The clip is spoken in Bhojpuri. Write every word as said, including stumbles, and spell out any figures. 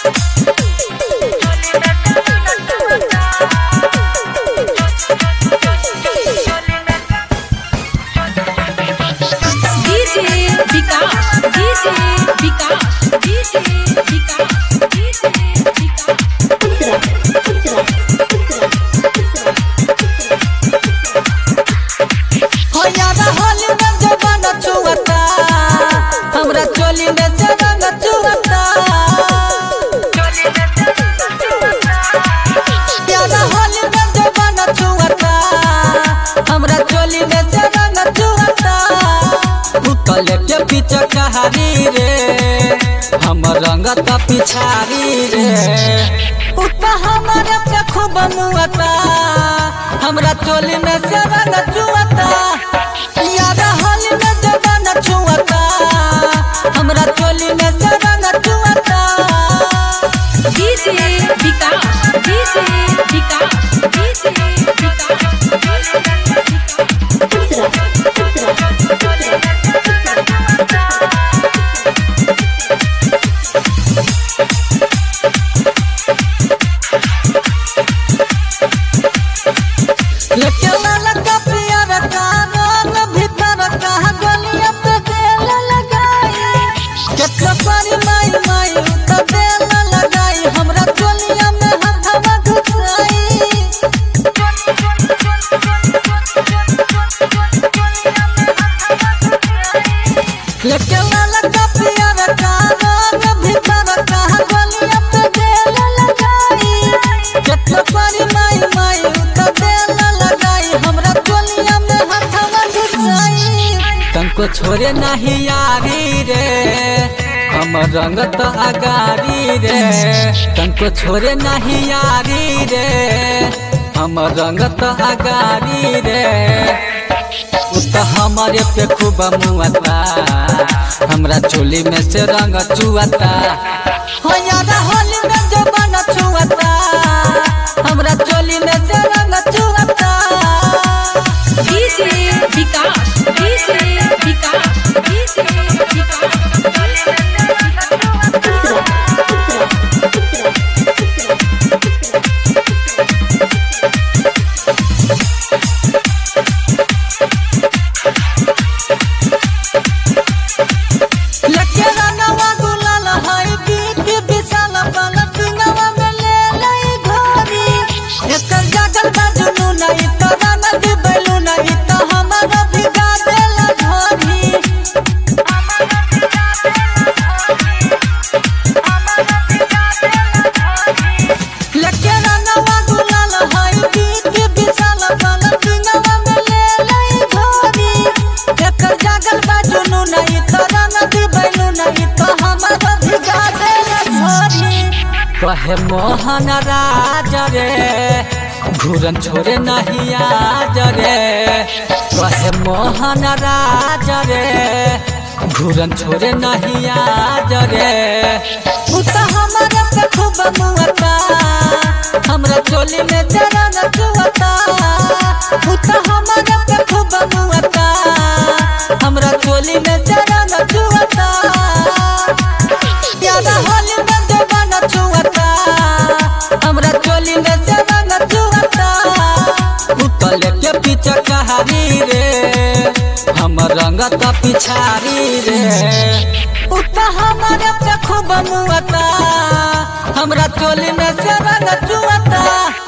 लेके पीछे कहानी रे हम रंगत पिछारी रे उता हमारे पे खूब मुआता हमरा चोली में से रंग चुआता यार होली में जवान छुआता हमरा चोली में से रंग चुआता DJ Vikas DJ Vikas DJ Vikas तनको छोरे नहीं यारी रे हम रंगत अगारी रे तनको छोरे नहीं यारी रे हम रंगत अगारी रे उता हमारे पे खूब मुआता हमरा चोली में से रंग चुआता हो यार होली में जवान छुआता हमरा चोली में से रंग चुआता DJ Vikas DJ Vikas DJ कहे मोहन राज रे घूरन छोरे नहीं आज रे कहे मोहन राज रे घूरन छोरे नहीं आज रे उता हमारे पे खूब मुआता हमरा चोली में जरा न चुआता उता हमारे पे खूब मुआता हमरा चोली में जरा न चुआता यार होली में जवान छुआता हमरा चोली में से रंग चुआता उतले के पीछे कहानी रे हम रंगत पिछारी रे उता हमारे पे खूब मुआता हमरा चोली में से रंग चुआता।